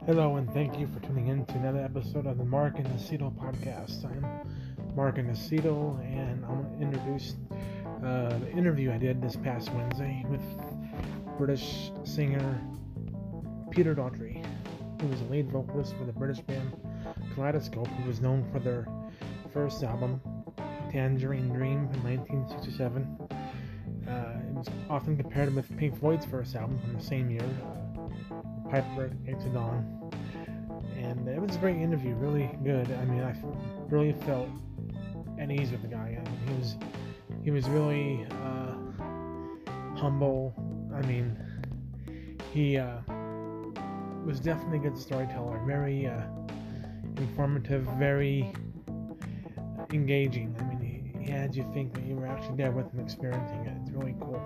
Hello, and thank you for tuning in to another episode of the Mark and Nacito podcast. I'm Mark and Nacito, and I'm going to introduce the interview I did this past Wednesday with British singer Peter Daughtry, who was a lead vocalist for the British band Kaleidoscope, who was known for their first album, Tangerine Dream, in 1967. It was often compared with Pink Floyd's first album from the same year, Piper at the Gates of Dawn. And it was a great interview, really good. I mean, I really felt at ease with the guy. I mean, he was really humble. I mean, he was definitely a good storyteller, very informative, very engaging. I mean, he had you think that you were actually there with him experiencing it. It's really cool.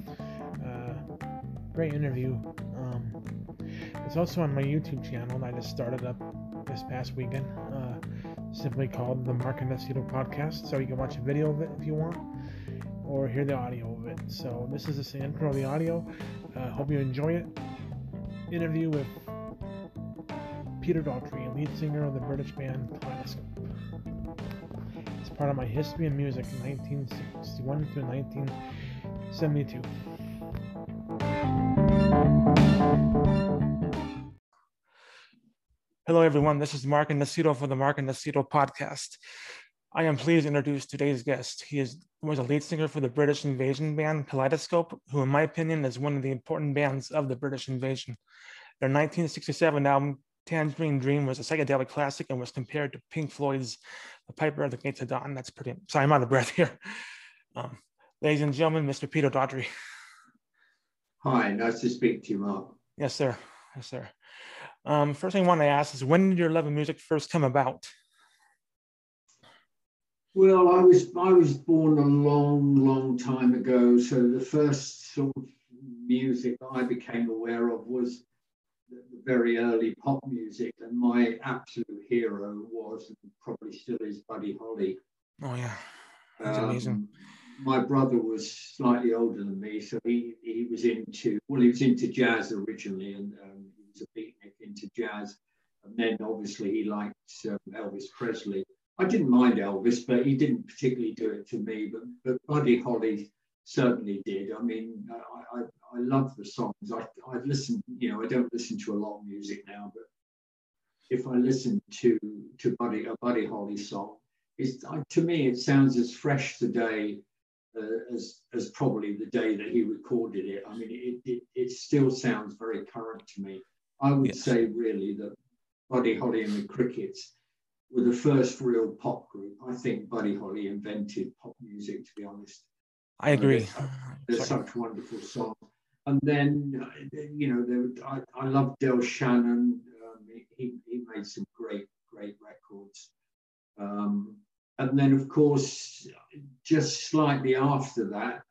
Great interview. It's also on my YouTube channel that I just started up this past weekend, simply called the Mark and Nacito podcast. So you can watch a video of it if you want, or hear the audio of it. So this is the intro of the audio. Hope you enjoy it. Interview with Peter Daughtry, lead singer of the British band Kaleidoscope. It's part of my history and music from 1961 to 1972. Hello, everyone. This is Mark and Nacito for the Mark and Nacito podcast. I am pleased to introduce today's guest. He was a lead singer for the British Invasion band Kaleidoscope, who, in my opinion, is one of the important bands of the British Invasion. Their 1967 album, Tangerine Dream, was a psychedelic classic and was compared to Pink Floyd's The Piper at the Gates of Dawn. That's pretty... Sorry, I'm out of breath here. Ladies and gentlemen, Mr. Peter Daughtry. Hi, nice to speak to you, Mark. Yes, sir. Yes, sir. First thing I want to ask is, when did your love of music first come about? Well, I was born a long time ago. So the first sort of music I became aware of was the very early pop music, and my absolute hero was, and probably still is, Buddy Holly. Oh yeah, that's amazing. My brother was slightly older than me, so he was into jazz originally, and he was a beatnik into jazz, and then obviously he liked Elvis Presley. I didn't mind Elvis, but he didn't particularly do it to me. But Buddy Holly certainly did. I mean, I love the songs. I've listened. I don't listen to a lot of music now, but if I listen to a Buddy Holly song, to me it sounds as fresh today as probably the day that he recorded it. I mean, it still sounds very current to me. I would say really that Buddy Holly and the Crickets were the first real pop group. I think Buddy Holly invented pop music, to be honest. I agree. They're such wonderful songs. And then, I love Del Shannon. He made some great records. And then, of course, just slightly after that,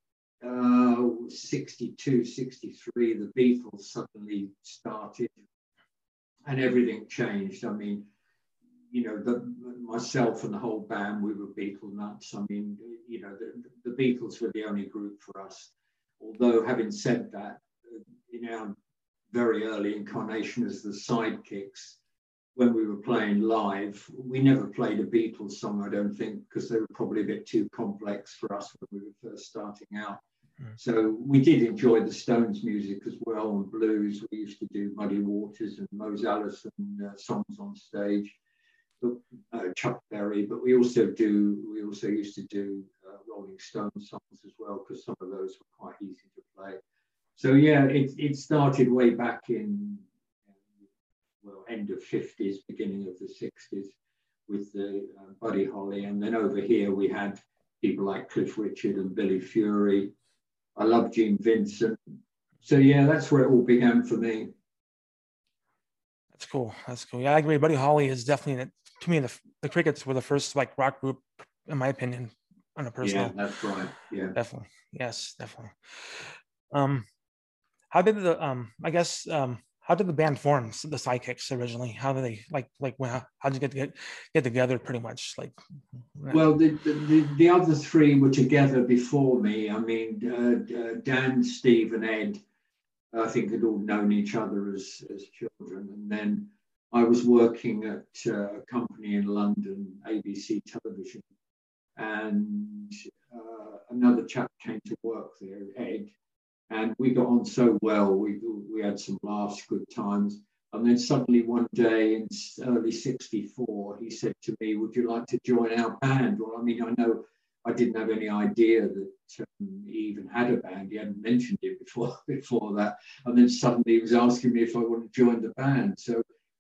62, 63, the Beatles suddenly started and everything changed. I mean, myself and the whole band, we were Beatle nuts. I mean, the Beatles were the only group for us. Although, having said that, in our very early incarnation as the Sidekicks, when we were playing live, we never played a Beatles song, I don't think, because they were probably a bit too complex for us when we were first starting out. So we did enjoy the Stones music as well, and blues. We used to do Muddy Waters and Mose Allison songs on stage, Chuck Berry. But we also used to do Rolling Stones songs as well, because some of those were quite easy to play. So yeah, it started way back in end of 50s, beginning of the 60s, with the Buddy Holly. And then over here we had people like Cliff Richard and Billy Fury. I love Gene Vincent. So yeah, that's where it all began for me. That's cool. Yeah, I agree. Buddy Holly is definitely, to me, the Crickets were the first rock group, in my opinion, on a personal. Yeah, that's right. Yeah, definitely. Yes, definitely. How did how did the band form, the Sidekicks, originally? How did they how did you get together, pretty much? Well, the other three were together before me. I mean, Dan, Steve, and Ed I think had all known each other as children. And then I was working at a company in London, ABC Television, and another chap came to work there, Ed, and we got on so well. We had some laughs, good times. And then suddenly one day in early '64, he said to me, "Would you like to join our band?" Well, I mean, I know I didn't have any idea that he even had a band. He hadn't mentioned it before that. And then suddenly he was asking me if I wanted to join the band. So,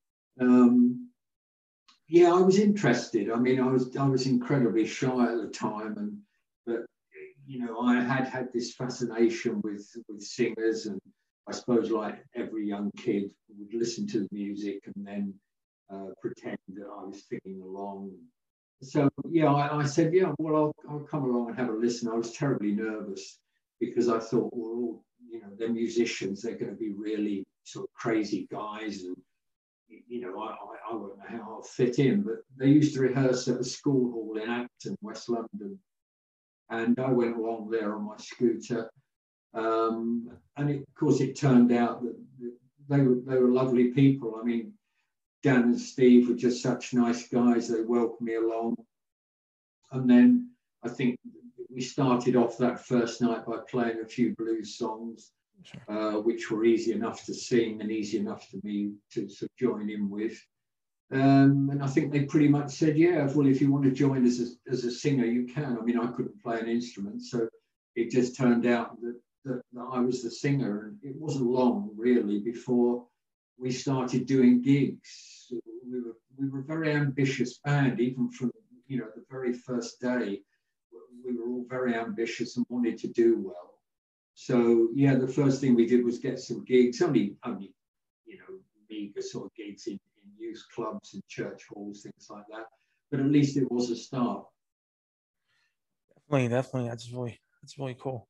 yeah, I was interested. I mean, I was incredibly shy at the time, but you know, I had this fascination with singers, and I suppose like every young kid would listen to the music and then pretend that I was singing along. So yeah, I said, yeah, well, I'll come along and have a listen. I was terribly nervous because I thought, well, you know, they're musicians, they're going to be really sort of crazy guys, and you know, I won't know how I'll fit in. But they used to rehearse at a school hall in Acton, West London, and I went along there on my scooter. And of course, it turned out that they were lovely people. I mean, Dan and Steve were just such nice guys. They welcomed me along. And then I think we started off that first night by playing a few blues songs, which were easy enough to sing and easy enough for me to sort of join in with. And I think they pretty much said, yeah, well, if you want to join as a singer, you can. I mean, I couldn't play an instrument, so it just turned out that I was the singer. And it wasn't long, really, before we started doing gigs. We were a very ambitious band, even from, you know, the very first day. We were all very ambitious and wanted to do well. So yeah, the first thing we did was get some gigs, only you know, meager sort of gigs in youth clubs and church halls, things like that. But at least it was a start. Definitely, that's really cool.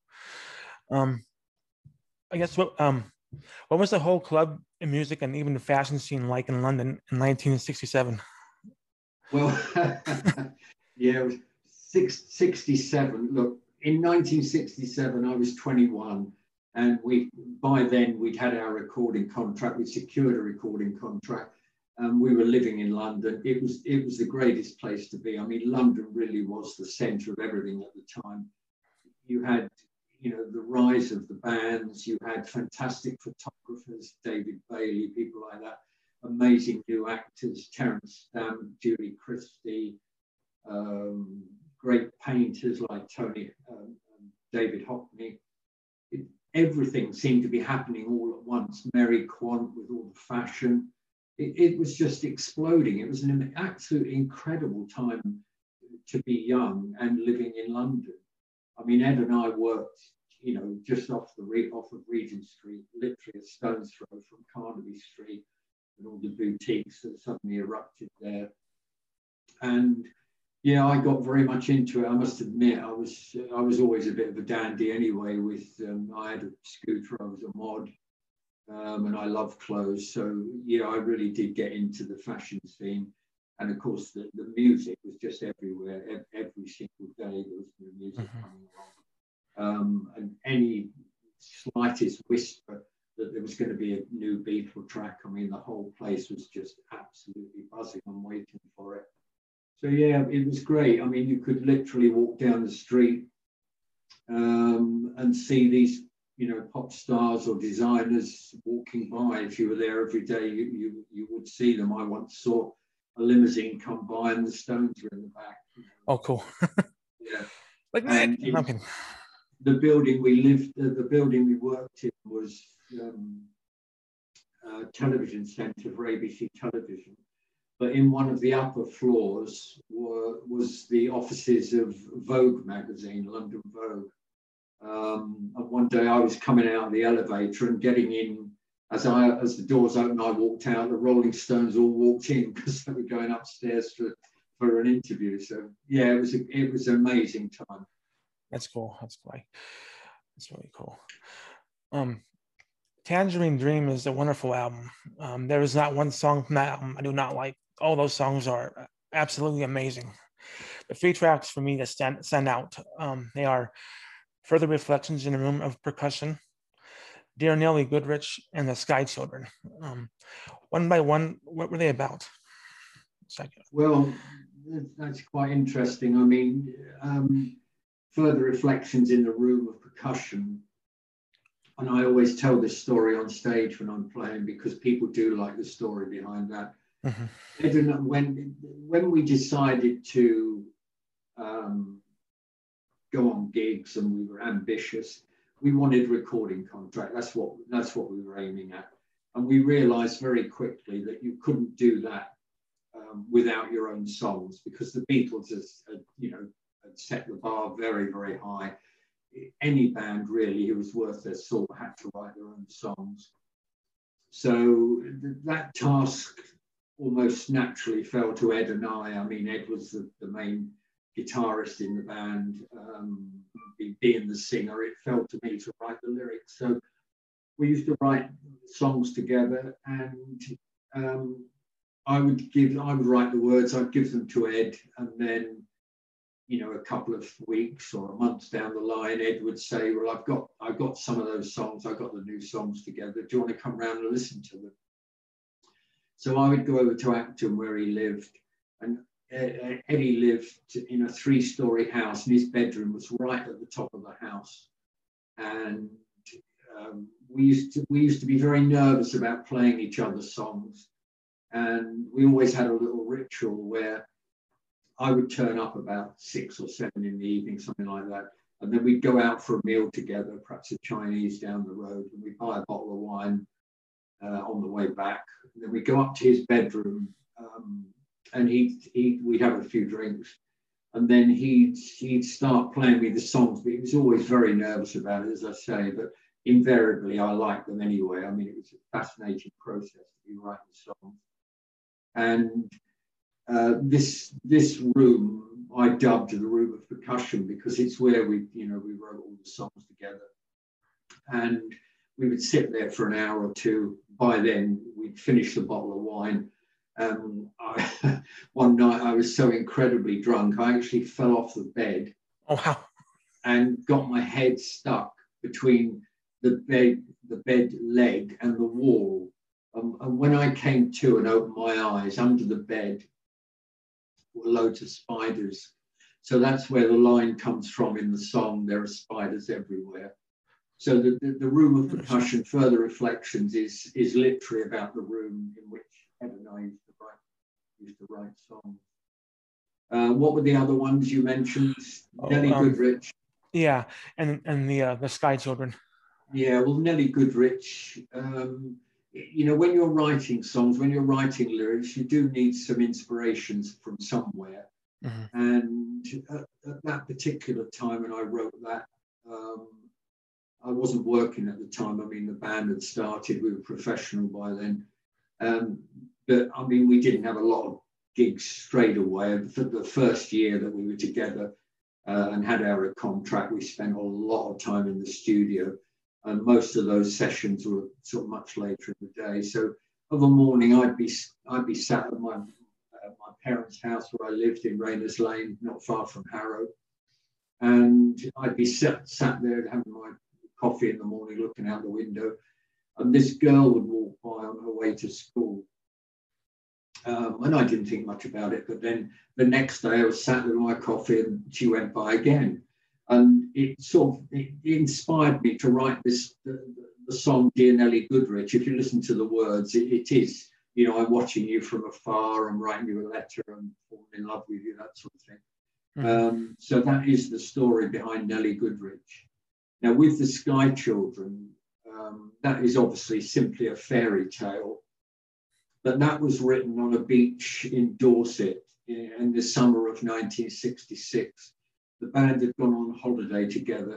I guess what was the whole club and music and even the fashion scene like in London in 1967? Well, yeah, it was 67. Look, in 1967, I was 21, and by then we'd had our recording contract. We secured a recording contract, and we were living in London. It was the greatest place to be. I mean, London really was the centre of everything at the time. You had, you know, the rise of the bands. You had fantastic photographers, David Bailey, people like that. Amazing new actors, Terence Stamp, Julie Christie, great painters like David Hockney. Everything seemed to be happening all at once. Mary Quant with all the fashion. It was just exploding. It was an absolutely incredible time to be young and living in London. I mean, Ed and I worked, you know, just off of Regent Street, literally a stone's throw from Carnaby Street, and all the boutiques that suddenly erupted there. And yeah, I got very much into it. I must admit, I was always a bit of a dandy anyway. I had a scooter, I was a mod, and I love clothes. So yeah, I really did get into the fashion scene. And of course, the music was just everywhere. Every single day there was new music coming along. And any slightest whisper that there was going to be a new Beatle track, I mean, the whole place was just absolutely buzzing and waiting for it. So yeah, it was great. I mean, you could literally walk down the street and see these, you know, pop stars or designers walking by. If you were there every day, you would see them. I once saw a limousine come by and the Stones were in the back. You know. Oh, cool. Yeah. Like the building the building we worked in was a television centre for ABC Television. But in one of the upper floors was the offices of Vogue magazine, London Vogue. And one day I was coming out of the elevator and getting in. As the doors opened, I walked out. The Rolling Stones all walked in because they were going upstairs for an interview. So yeah, it was an amazing time. That's cool. That's great. That's really cool. Tangerine Dream is a wonderful album. There is not one song from that album I do not like. All those songs are absolutely amazing. The 3 tracks for me that stand out. They are Further Reflections in a Room of Percussion, Dear Nellie Goodrich and the Sky Children. One by one, what were they about? Well, that's quite interesting. I mean, further reflections in the room of percussion. And I always tell this story on stage when I'm playing because people do like the story behind that. Mm-hmm. When we decided to go on gigs and we were ambitious, we wanted a recording contract. That's what we were aiming at. And we realized very quickly that you couldn't do that without your own songs, because the Beatles, had set the bar very, very high. Any band really who was worth their salt had to write their own songs. So that task almost naturally fell to Ed and I. I mean, Ed was the main guitarist in the band, being the singer. It fell to me to write the lyrics. So we used to write songs together, and I would write the words, I'd give them to Ed, and then, a couple of weeks or a month down the line, Ed would say, well, I've got some of those songs, I've got the new songs together. Do you want to come round and listen to them? So I would go over to Acton where he lived, and Eddie lived in a 3-story house, and his bedroom was right at the top of the house. And we used to be very nervous about playing each other's songs. And we always had a little ritual where I would turn up about 6 or 7 in the evening, something like that. And then we'd go out for a meal together, perhaps a Chinese down the road, and we'd buy a bottle of wine on the way back. And then we'd go up to his bedroom, and we'd have a few drinks. And then he'd start playing me the songs, but he was always very nervous about it, as I say, but invariably I liked them anyway. I mean, it was a fascinating process to be writing songs. And this room I dubbed the room of percussion, because it's where we wrote all the songs together. And we would sit there for an hour or two. By then we'd finished the bottle of wine. One night I was so incredibly drunk, I actually fell off the bed. Oh, wow. And got my head stuck between the bed leg and the wall. And when I came to and opened my eyes, under the bed were loads of spiders. So that's where the line comes from in the song, there are spiders everywhere. So the room of percussion, further reflections, is literally about the room in which Ed and I used to write songs. What were the other ones you mentioned? Nellie Goodrich. Yeah, and the Sky Children. Yeah, well, Nellie Goodrich. When you're writing songs, when you're writing lyrics, you do need some inspirations from somewhere. Mm-hmm. And at that particular time when I wrote that, I wasn't working at the time. I mean, the band had started, we were professional by then. But I mean, we didn't have a lot of gigs straight away. For the first year that we were together and had our contract, we spent a lot of time in the studio. And most of those sessions were sort of much later in the day. So of a morning, I'd be sat at my parents' house where I lived in Rayners Lane, not far from Harrow. And I'd be sat there having my coffee in the morning, looking out the window. And this girl would walk by on her way to school. And I didn't think much about it. But then the next day I was sat with my coffee and she went by again. And it inspired me to write the song Dear Nellie Goodrich. If you listen to the words, it is, I'm watching you from afar, I'm writing you a letter, I'm falling in love with you, that sort of thing. Mm-hmm. So that is the story behind Nellie Goodrich. Now with the Sky Children, that is obviously simply a fairy tale, but that was written on a beach in Dorset in the summer of 1966. The band had gone on holiday together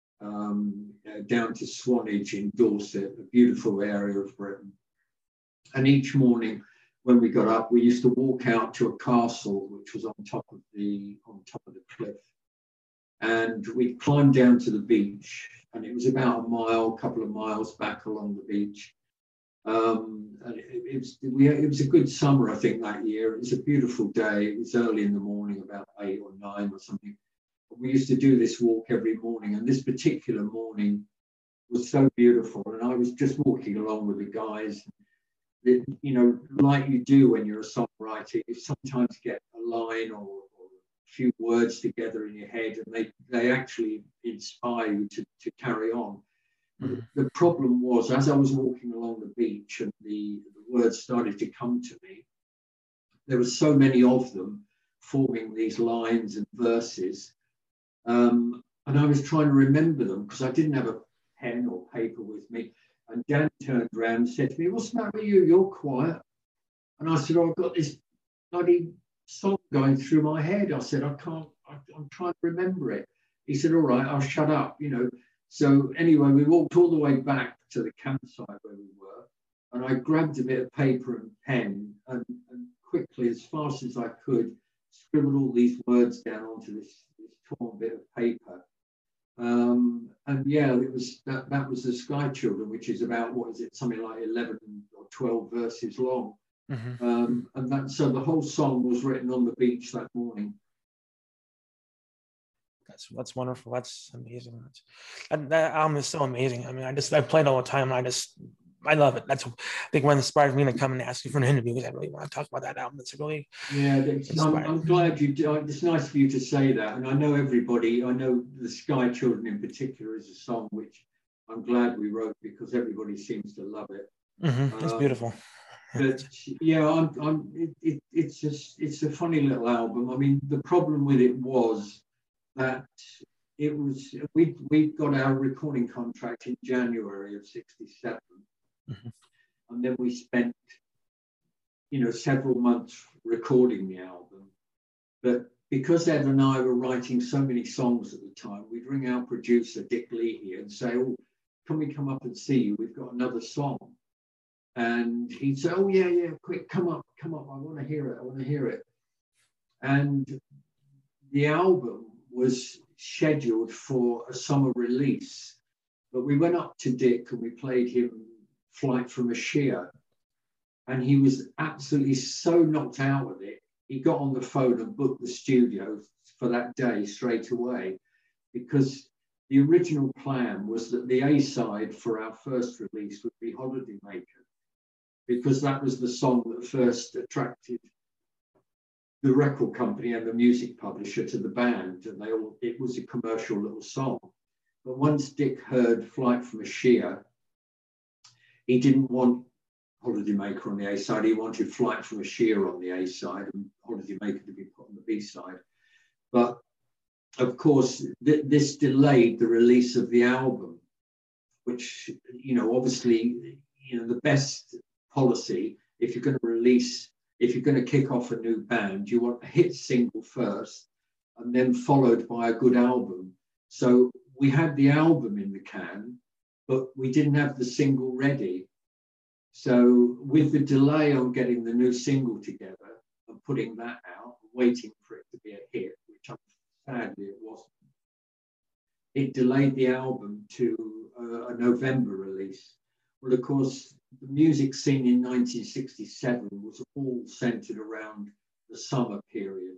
down to Swanage in Dorset, a beautiful area of Britain. And each morning when we got up, we used to walk out to a castle which was on top of the cliff. And we'd climb down to the beach, and it was about a couple of miles back along the beach. And it was a good summer, I think, that year. It was a beautiful day. It was early in the morning, about 8 or 9 or something. We used to do this walk every morning, and this particular morning, was so beautiful. And I was just walking along with the guys. You know, like you do when you're a songwriter, you sometimes get a line or a few words together in your head, and they actually inspire you to carry on. Mm-hmm. The problem was, as I was walking along the beach and the words started to come to me, there were so many of them forming these lines and verses. And I was trying to remember them because I didn't have a pen or paper with me. And Dan turned around and said to me, "What's the matter with you? You're quiet." And I said, "Oh, I've got this bloody song going through my head." I said, I'm trying to remember it. He said, "All right, I'll shut up, you know." So anyway, we walked all the way back to the campsite where we were. And I grabbed a bit of paper and pen and quickly, as fast as I could, scribbled all these words down onto this torn bit of paper. And yeah, it was that was the Sky Children, which is about, what is it, something like 11 or 12 verses long. Mm-hmm. And so the whole song was written on the beach that morning. That's wonderful. That's amazing. That album is so amazing. I mean, I play it all the time. I love it. That's, I think, what inspired me to come and ask you for an interview, because I really want to talk about that album. It's really, yeah. I'm glad you do. It's nice for you to say that. And I know everybody. I know the Sky Children in particular is a song which I'm glad we wrote, because everybody seems to love it. Mm-hmm. It's beautiful. But yeah, it's a funny little album. I mean, the problem with it was that it was, we got our recording contract in January of '67. Mm-hmm. And then we spent, several months recording the album. But because Ed and I were writing so many songs at the time, we'd ring our producer, Dick Leahy, and say, "Oh, can we come up and see you? We've got another song." And he'd say, "Oh, yeah, quick, come up. I want to hear it. And the album was scheduled for a summer release. But we went up to Dick and we played him Flight from a Shear. And he was absolutely so knocked out with it. He got on the phone and booked the studio for that day straight away, because the original plan was that the A-side for our first release would be Holiday Maker, because that was the song that first attracted the record company and the music publisher to the band, and it was a commercial little song. But once Dick heard Flight from a Shear, he didn't want Holiday Maker on the A-side. He wanted Flight from a Shear on the A-side and Holiday Maker to be put on the B-side. But of course, this delayed the release of the album, which, obviously, the best policy, if you're going to kick off a new band, you want a hit single first and then followed by a good album. So we had the album in the can, but we didn't have the single ready. So with the delay on getting the new single together and putting that out, waiting for it to be a hit, which sadly it wasn't, it delayed the album to a November release. Well, of course, the music scene in 1967 was all centered around the summer period,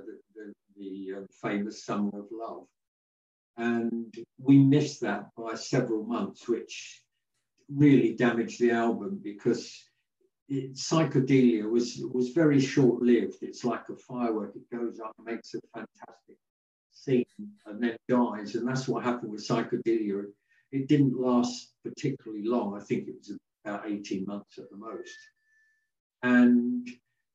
the famous Summer of Love. And we missed that by several months, which really damaged the album, because Psychedelia was very short-lived. It's like a firework. It goes up, makes a fantastic scene, and then dies. And that's what happened with Psychedelia. It didn't last particularly long. I think it was about 18 months at the most. And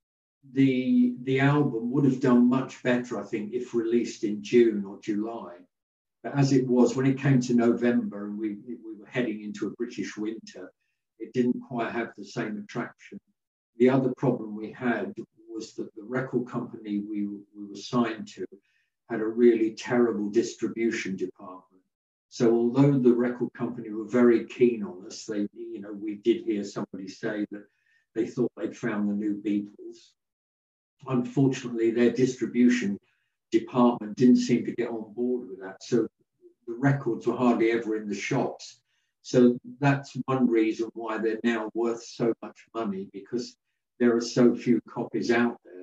the album would have done much better, I think, if released in June or July. But as it was, when it came to November and we were heading into a British winter, it didn't quite have the same attraction. The other problem we had was that the record company we were signed to had a really terrible distribution department. So although the record company were very keen on us, we did hear somebody say that they thought they'd found the new Beatles. Unfortunately, their distribution department didn't seem to get on board with that. So the records were hardly ever in the shops. So that's one reason why they're now worth so much money, because there are so few copies out there.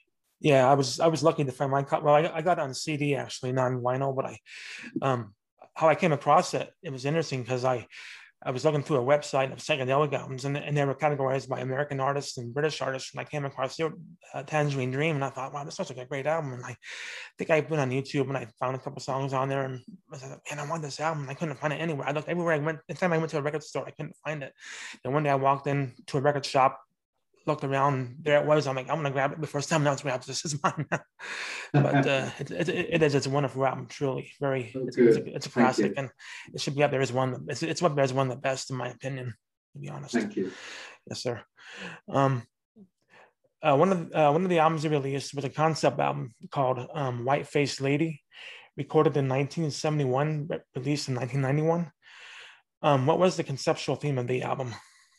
Yeah, I was lucky to find mine. Well, I got it on CD, actually, not on vinyl, but how I came across it, it was interesting because I was looking through a website of psychedelic albums, and they were categorized by American artists and British artists. And I came across your Tangerine Dream, and I thought, wow, this sounds like a great album. And I think I went on YouTube and I found a couple songs on there, and I was like, man, I want this album. I couldn't find it anywhere. I looked everywhere I went. The time I went to a record store, I couldn't find it. And one day I walked into a record shop, looked around, there it was. I'm like, I'm gonna grab it before someone else grabs this. Is mine. But it's a wonderful album, truly. Very, it's a classic, and it should be up there as one. It's up there as one of the best, in my opinion, to be honest. Thank you. Yes, sir. One of the albums he released was a concept album called White Faced Lady, recorded in 1971, released in 1991. What was the conceptual theme of the album?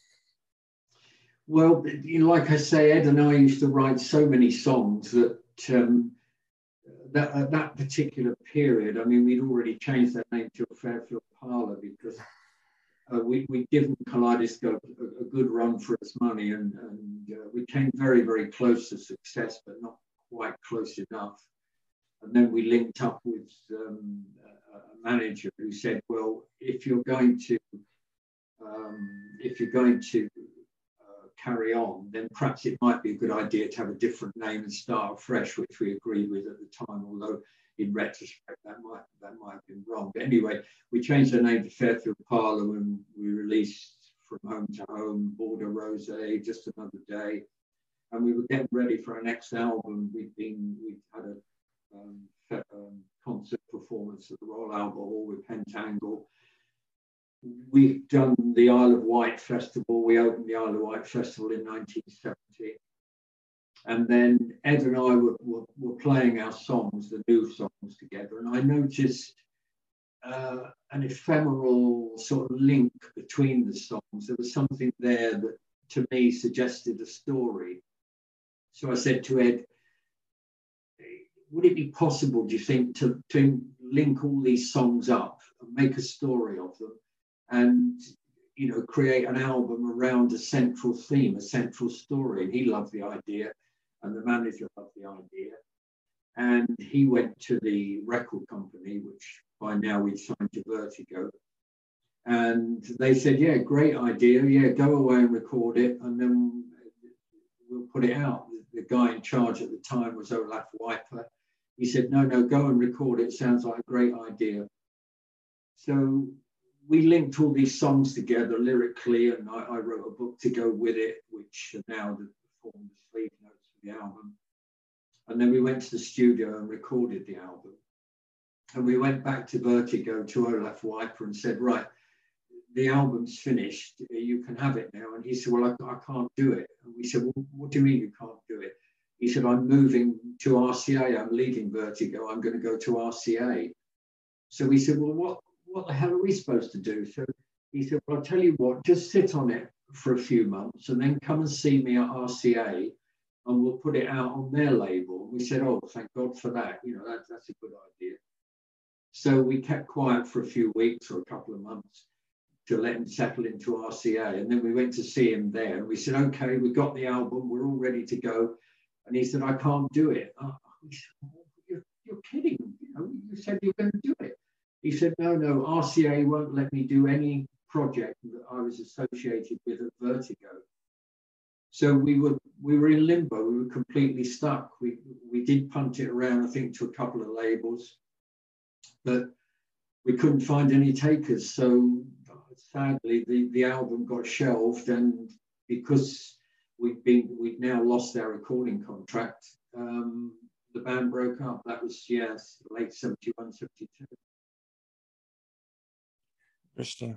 Well, like I say, Ed and I used to write so many songs that at that particular period, I mean, we'd already changed that name to Fairfield Parlour because we'd given Kaleidoscope a good run for its money, and we came very, very close to success, but not quite close enough. And then we linked up with a manager who said, well, if you're going to carry on, then perhaps it might be a good idea to have a different name and start fresh, which we agreed with at the time, although in retrospect that might have been wrong. But anyway, we changed the name to Fairfield Parlour when we released From Home to Home, Border Rose, Just Another Day, and we were getting ready for our next album. We'd had a concert performance at the Royal Albert Hall with Pentangle. We've done the Isle of Wight Festival. We opened the Isle of Wight Festival in 1970. And then Ed and I were playing our songs, the new songs together. And I noticed an ephemeral sort of link between the songs. There was something there that to me suggested a story. So I said to Ed, would it be possible, do you think, to link all these songs up and make a story of them? And, create an album around a central theme, a central story. And he loved the idea, and the manager loved the idea. And he went to the record company, which by now we'd signed to Vertigo. And they said, yeah, great idea. Yeah, go away and record it, and then we'll put it out. The guy in charge at the time was Olaf Wiper. He said, no, go and record it. Sounds like a great idea. So we linked all these songs together lyrically, and I wrote a book to go with it, which now form the sleeve notes for the album. And then we went to the studio and recorded the album. And we went back to Vertigo, to Olaf Wiper, and said, right, the album's finished, you can have it now. And he said, well, I can't do it. And we said, well, what do you mean you can't do it? He said, I'm moving to RCA, I'm leaving Vertigo, I'm going to go to RCA. So we said, well, what the hell are we supposed to do? So he said, well, I'll tell you what, just sit on it for a few months and then come and see me at RCA and we'll put it out on their label. And we said, oh, thank God for that. That's a good idea. So we kept quiet for a few weeks or a couple of months to let him settle into RCA. And then we went to see him there. And we said, okay, we got the album, we're all ready to go. And he said, I can't do it. We said, you're kidding. You said you were going to do it. He said, no, RCA won't let me do any project that I was associated with at Vertigo. So we were in limbo. We were completely stuck. We did punt it around, I think, to a couple of labels, but we couldn't find any takers. So sadly, the album got shelved, and because we'd now lost our recording contract, the band broke up. That was, late 71, 72. Interesting.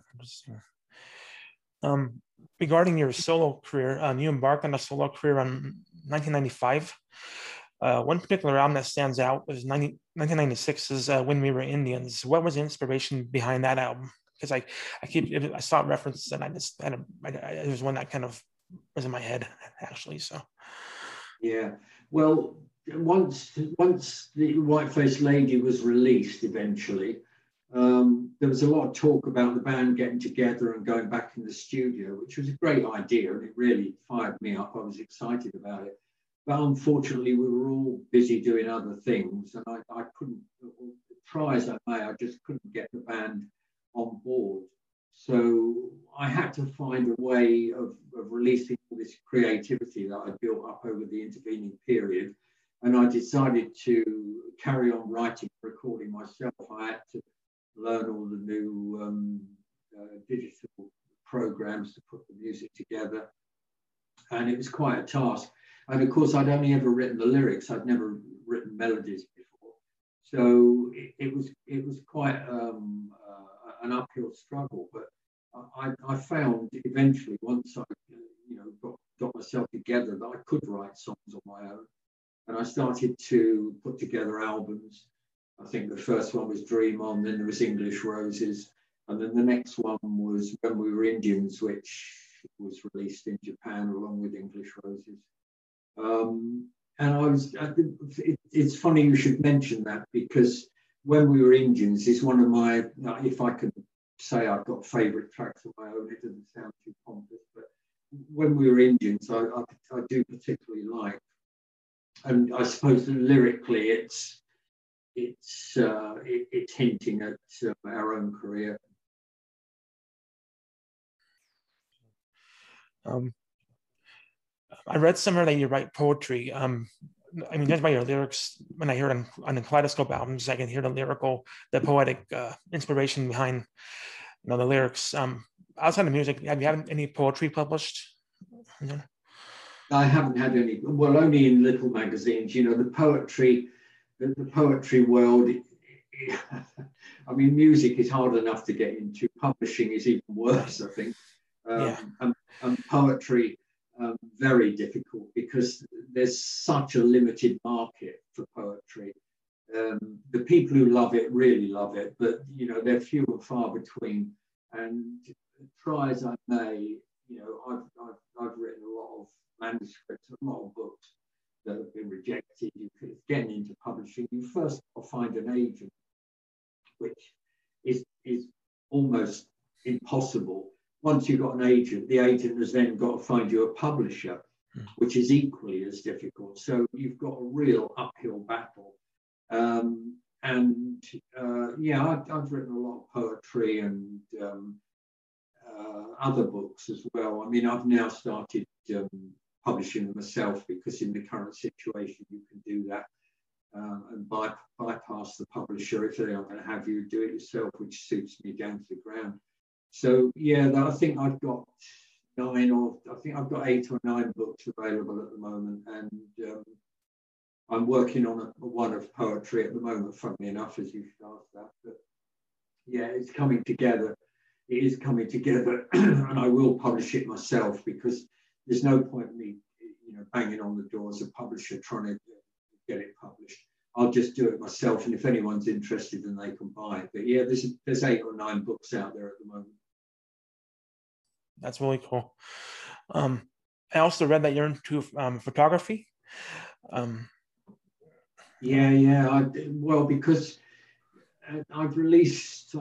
Regarding your solo career, you embarked on a solo career in 1995. One particular album that stands out was 1996's When We Were Indians. What was the inspiration behind that album? Because I saw it referenced, and it was one that kind of was in my head, actually. So yeah, well, once the White Faced Lady was released eventually, there was a lot of talk about the band getting together and going back in the studio, which was a great idea, and it really fired me up. I was excited about it. But unfortunately, we were all busy doing other things, and I couldn't, try as I may, I just couldn't get the band on board. So I had to find a way of releasing all this creativity that I built up over the intervening period. And I decided to carry on writing, recording myself. I had to learn all the new digital programs to put the music together. And it was quite a task. And of course, I'd only ever written the lyrics. I'd never written melodies before. So it was quite an uphill struggle. But I found eventually, once I got myself together, that I could write songs on my own. And I started to put together albums. I think the first one was Dream On, then there was English Roses. And then the next one was When We Were Indians, which was released in Japan along with English Roses. It's funny you should mention that, because When We Were Indians is one of my, if I could say I've got favourite tracks of my own, it doesn't sound too pompous, but When We Were Indians, I do particularly like. And I suppose lyrically, it's hinting at our own career. I read somewhere that you write poetry. I mean, just by your lyrics, when I hear it on the Kaleidoscope albums, I can hear the poetic inspiration behind the lyrics. Outside of music, have you had any poetry published? I haven't had any, well, only in little magazines. The poetry world, I mean, music is hard enough to get into. Publishing is even worse, I think. And poetry, very difficult, because there's such a limited market for poetry. The people who love it really love it, but they're few and far between. And try as I may, I've written a lot of manuscripts, a lot of books that have been rejected. Getting into publishing, you first got to find an agent, which is almost impossible. Once you've got an agent, the agent has then got to find you a publisher, which is equally as difficult. So you've got a real uphill battle. I've written a lot of poetry and other books as well. I mean, I've now started publishing them myself, because in the current situation you can do that and bypass the publisher if they aren't going to have you do it yourself, which suits me down to the ground. So I think I've got 8 or 9 books available at the moment, and I'm working on one of poetry at the moment, funnily enough, as you asked that. But it's coming together. It is coming together, and I will publish it myself, because there's no point in me, banging on the doors of a publisher trying to get it published. I'll just do it myself, and if anyone's interested, then they can buy it. But there's 8 or 9 books out there at the moment. That's really cool. I also read that you're into photography. Because I've released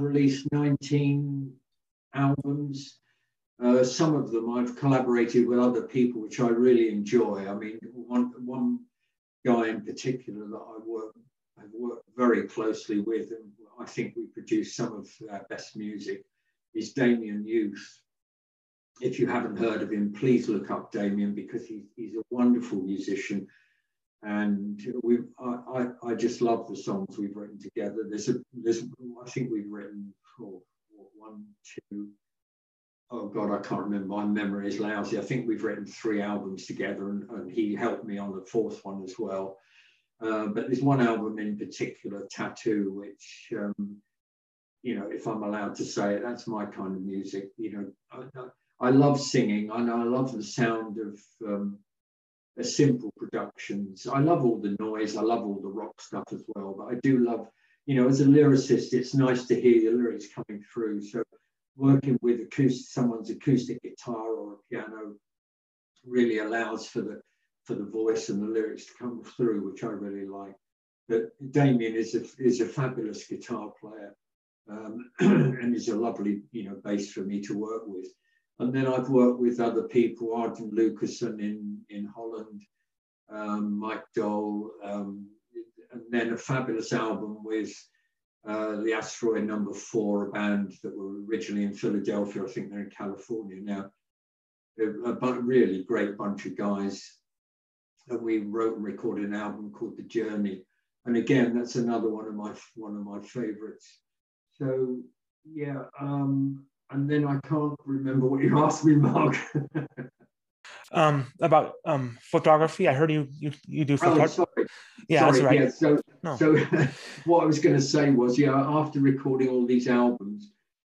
19 albums. Some of them I've collaborated with other people, which I really enjoy. I mean, one guy in particular that I've worked very closely with, and I think we produce some of our best music, is Damien Youth. If you haven't heard of him, please look up Damien, because he's a wonderful musician. And I just love the songs we've written together. I think we've written 1, 2. Oh God, I can't remember. My memory is lousy. I think we've written 3 albums together, and he helped me on the 4th one as well. But there's one album in particular, Tattoo, which, if I'm allowed to say it, that's my kind of music. I love singing. I love the sound of simple productions. I love all the noise. I love all the rock stuff as well. But I do love, as a lyricist, it's nice to hear the lyrics coming through. So working with someone's acoustic guitar or a piano really allows for the voice and the lyrics to come through, which I really like. But Damien is a fabulous guitar player, and is a lovely bass for me to work with. And then I've worked with other people, Arden Lucassen in Holland, Mike Dole, and then a fabulous album with the Asteroid Number 4, a band that were originally in Philadelphia. I think they're in California now. A really great bunch of guys. And we wrote and recorded an album called The Journey. And again, that's another one of my favorites. So yeah, and then I can't remember what you asked me, Mark. About photography. I heard you do photography. Oh, sorry. Yeah, sorry. That's right. Yeah. So what I was going to say was, yeah, after recording all these albums,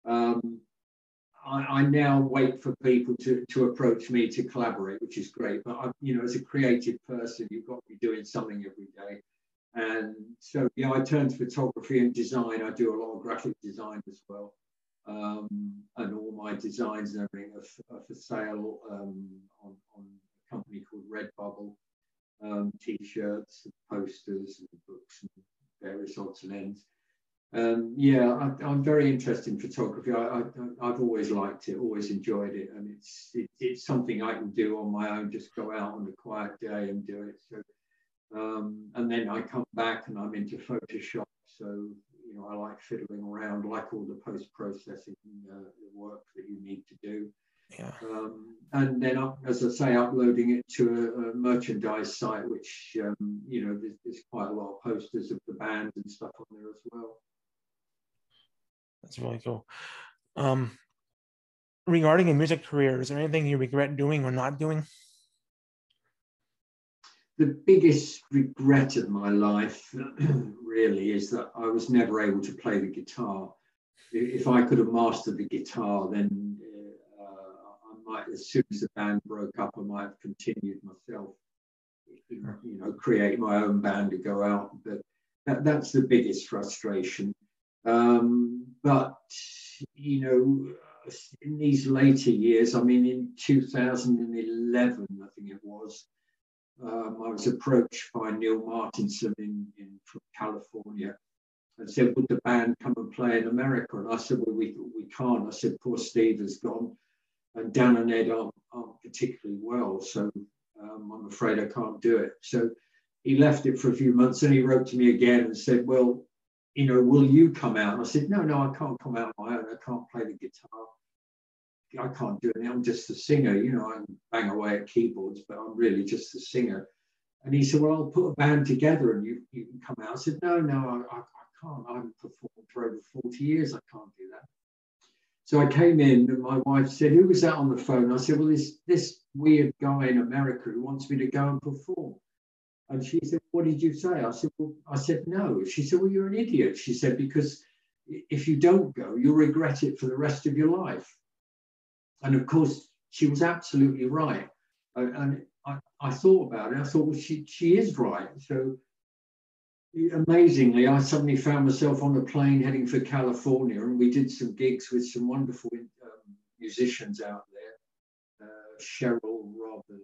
I now wait for people to approach me to collaborate, which is great. But as a creative person, you've got to be doing something every day. And so, yeah, I turn to photography and design. I do a lot of graphic design as well. And all my designs and everything are for sale on a company called Redbubble. T-shirts, and posters, and books, and various odds and ends. Yeah, I'm very interested in photography. I've always liked it, always enjoyed it, and it's something I can do on my own. Just go out on a quiet day and do it. So, and then I come back and I'm into Photoshop. So I like fiddling around, like all the post-processing work that you need to do. Yeah. And then, as I say, uploading it to a merchandise site, which there's quite a lot of posters of the band and stuff on there as well. That's really cool. Regarding a music career, is there anything you regret doing or not doing? The biggest regret of my life, really, is that I was never able to play the guitar. If I could have mastered the guitar, then I might, as soon as the band broke up, I might have continued myself, create my own band to go out. But that's the biggest frustration. But, in these later years, in 2011, I think it was, I was approached by Neil Martinson from California and said, would the band come and play in America? And I said, well, we can't. I said, poor Steve has gone, and Dan and Ed aren't particularly well, so I'm afraid I can't do it. So he left it for a few months, and he wrote to me again and said, well, will you come out? And I said, no, I can't come out on my own. I can't play the guitar. I can't do it. I'm just a singer. I can bang away at keyboards, but I'm really just a singer. And he said, well, I'll put a band together and you can come out. I said, no, I can't. I haven't performed for over 40 years. I can't do that. So I came in and my wife said, who was that on the phone? I said, well, this weird guy in America who wants me to go and perform. And she said, what did you say? I said, no. She said, well, you're an idiot. She said, because if you don't go, you'll regret it for the rest of your life. And of course, she was absolutely right. And I thought about it. I thought, well, she is right. So amazingly, I suddenly found myself on a plane heading for California, and we did some gigs with some wonderful musicians out there, Cheryl, Rob, and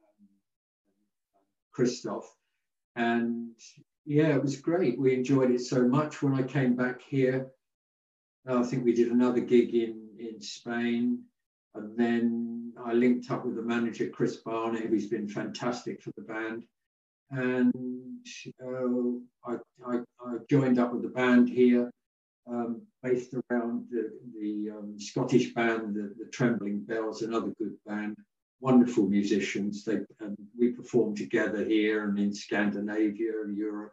Christoph. And yeah, it was great. We enjoyed it so much. When I came back here, I think we did another gig in Spain. And then I linked up with the manager, Chris Barnett, who's been fantastic for the band. And I joined up with the band here, based around the Scottish band, the Trembling Bells, another good band, wonderful musicians. We performed together here and in Scandinavia and Europe,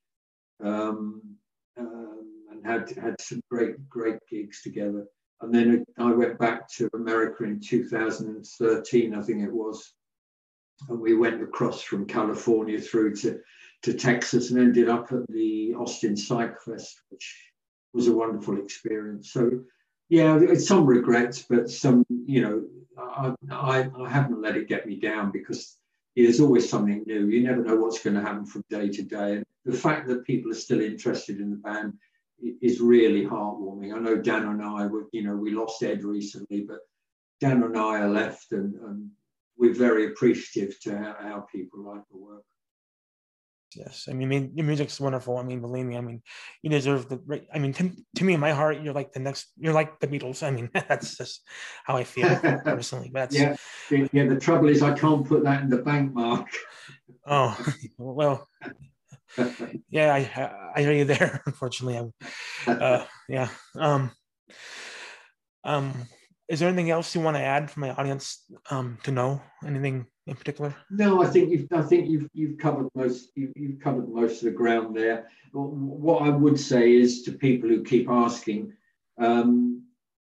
and had some great gigs together. And then I went back to America in 2013, I think it was. And we went across from California through to Texas and ended up at the Austin Psych Fest, which was a wonderful experience. So, yeah, it's some regrets, but some, I haven't let it get me down, because there's always something new. You never know what's going to happen from day to day. And the fact that people are still interested in the band is really heartwarming. I know Dan and I, we lost Ed recently, but Dan and I are left, and we're very appreciative to how people like the work. Yes, your music's wonderful. Believe me. You deserve the. To me, in my heart, you're like the Beatles. That's just how I feel personally. But yeah. The trouble is, I can't put that in the bank, Mark. Oh well. Yeah, I hear you there. Unfortunately, yeah. Um, is there anything else you want to add for my audience to know? Anything in particular? No, I think you've covered you've covered most of the ground there. What I would say is to people who keep asking, um,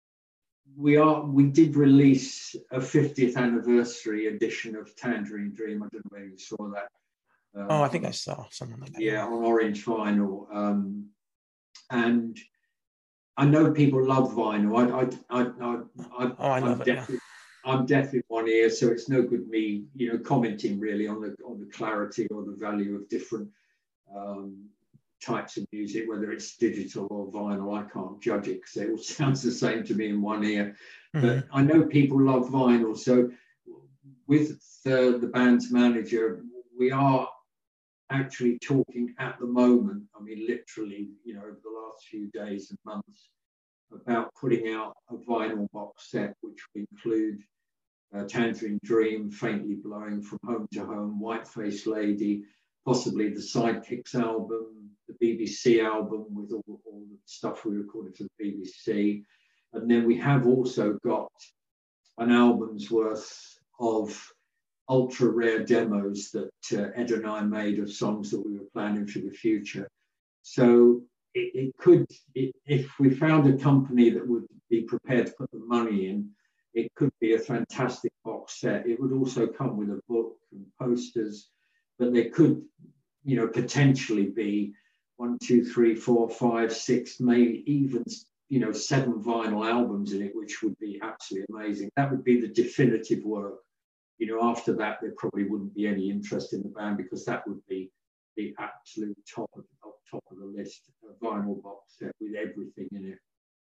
we did release a 50th anniversary edition of Tangerine Dream. I don't know whether you saw that. Oh, I think I saw something like that. Yeah, on orange vinyl. And I know people love vinyl. Oh, I I'm love it. Yeah. definitely I'm deaf in one ear, so it's no good me, commenting really on the clarity or the value of different um, types of music, whether it's digital or vinyl. I can't judge it because it all sounds the same to me in one ear. But I know people love vinyl, so with the band's manager, we are actually talking at the moment. I mean, literally, over the last few days and months, about putting out a vinyl box set, which will include Tangerine Dream, Faintly Blowing, From Home to Home, White Faced Lady, possibly the Sidekicks album, the BBC album with all the stuff we recorded for the BBC. And then we have also got an album's worth of ultra rare demos that Ed and I made of songs that we were planning for the future. So if we found a company that would be prepared to put the money in, it could be a fantastic box set. It would also come with a book and posters, but there could, potentially be 1, 2, 3, 4, 5, 6, maybe even, 7 vinyl albums in it, which would be absolutely amazing. That would be the definitive work. After that, there probably wouldn't be any interest in the band because that would be the absolute top of the list, a vinyl box set with everything in it.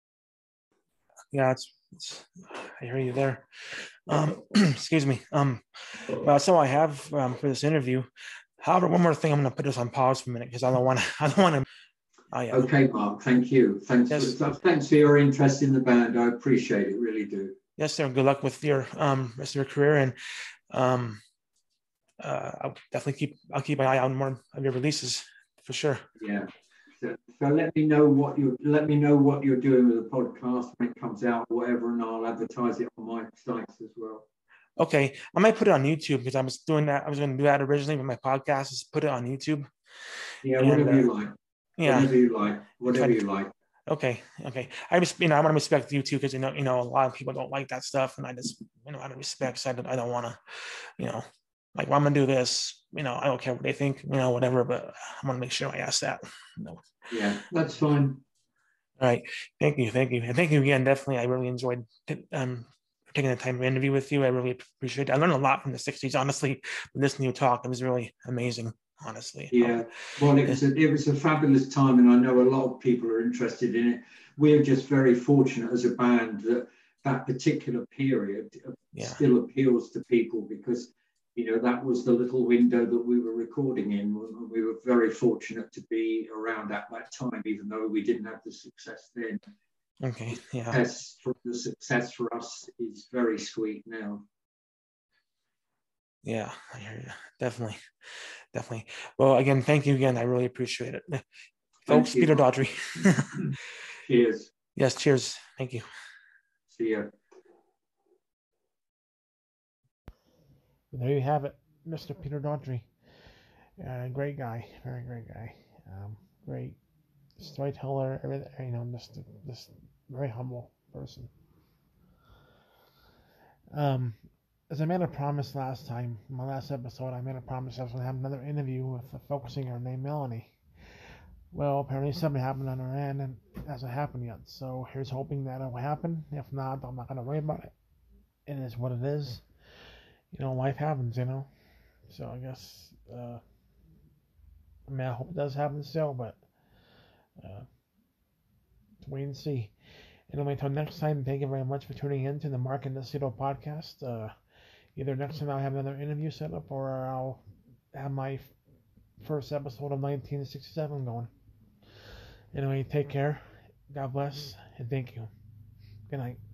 Yeah, I hear you there. Excuse me. Well, that's all I have for this interview. However, one more thing, I'm going to put this on pause for a minute because I don't want to. Oh, yeah. Okay, Mark. Thank you. Thanks for your interest in the band. I appreciate it. Really do. Yes, sir. Good luck with your rest of your career, and I'll definitely keep my eye on more of your releases for sure. Yeah. So let me know what you're doing with the podcast when it comes out, or whatever, and I'll advertise it on my sites as well. Okay, I might put it on YouTube because I was doing that. I was going to do that originally, but my podcast is put it on YouTube. Yeah, whatever you like. Yeah, whatever you like. Okay. I want to respect you too because a lot of people don't like that stuff, and I just out of respect, so I don't want to, like, well, I'm gonna do this. I don't care what they think, whatever, but I want to make sure I ask that. Yeah, that's fine. All right. Thank you, and thank you again. Definitely, I really enjoyed taking the time to interview with you. I really appreciate it. I learned a lot from the '60s, honestly. This new talk, it was really amazing. Honestly. Yeah. Well, it was a fabulous time, and I know a lot of people are interested in it. We're just very fortunate as a band that particular period still appeals to people because that was the little window that we were recording in. We were very fortunate to be around at that time, even though we didn't have the success then. Okay. Yeah. The success for us is very sweet now. Yeah, I hear you. Definitely. Well, again, thank you again. I really appreciate it. Folks, Peter Daughtry. Cheers. Yes, cheers. Thank you. See ya. There you have it, Mr. Peter Daughtry. Great guy, very great guy. Great storyteller, everything, just very humble person. As I made a promise last time, my last episode, I made a promise I was going to have another interview with a folk singer named Melanie. Well, apparently something happened on her end, and it hasn't happened yet. So here's hoping that it will happen. If not, I'm not going to worry about it. It is what it is. Life happens, So I guess, I hope it does happen still, but wait and see. Anyway, until next time, thank you very much for tuning in to the Mark and Nacito podcast. Either next time I'll have another interview set up or I'll have my first episode of 1967 going. Anyway, take care. God bless, and thank you. Good night.